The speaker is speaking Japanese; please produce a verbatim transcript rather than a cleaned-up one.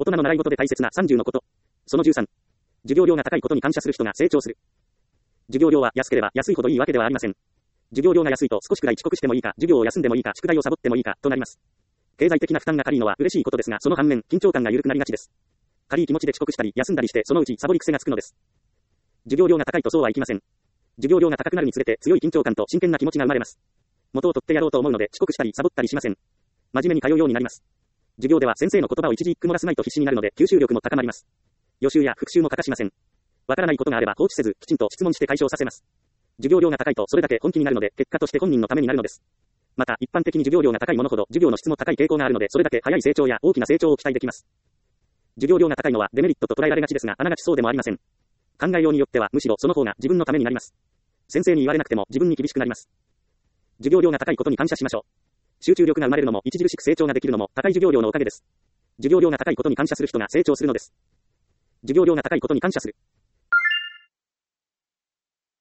人の習い事で大切なさんじゅうのこと。そのじゅうさん。授業料が高いことに感謝する人が成長する。授業料は安ければ安いほどいいわけではありません。授業料が安いと少しくらい遅刻してもいいか、授業を休んでもいいか、宿題をサボってもいいか、となります。経済的な負担が軽いのは嬉しいことですが、その反面、緊張感が緩くなりがちです。軽い気持ちで遅刻したり、休んだりして、そのうちサボり癖がつくのです。授業料が高いとそうはいきません。授業料が高くなるにつれて強い緊張感と真剣な気持ちが生まれます。元を取ってやろうと思うので遅刻したりサボったりしません。真面目に通うようになります。授業では先生の言葉を一字一句漏らさないと必死になるので吸収力も高まります。予習や復習も欠かしません。わからないことがあれば放置せず、きちんと質問して解消させます。授業料が高いとそれだけ本気になるので、結果として本人のためになるのです。また、一般的に授業料が高いものほど授業の質も高い傾向があるので、それだけ早い成長や大きな成長を期待できます。授業料が高いのはデメリットと捉えられがちですが、あながちそうでもありません。考えようによってはむしろその方が自分のためになります。先生に言われなくても自分に厳しくなります。授業料が高いことに感謝しましょう。集中力が生まれるのも著しく成長ができるのも高い授業料のおかげです。授業料が高いことに感謝する人が成長するのです。授業料が高いことに感謝する。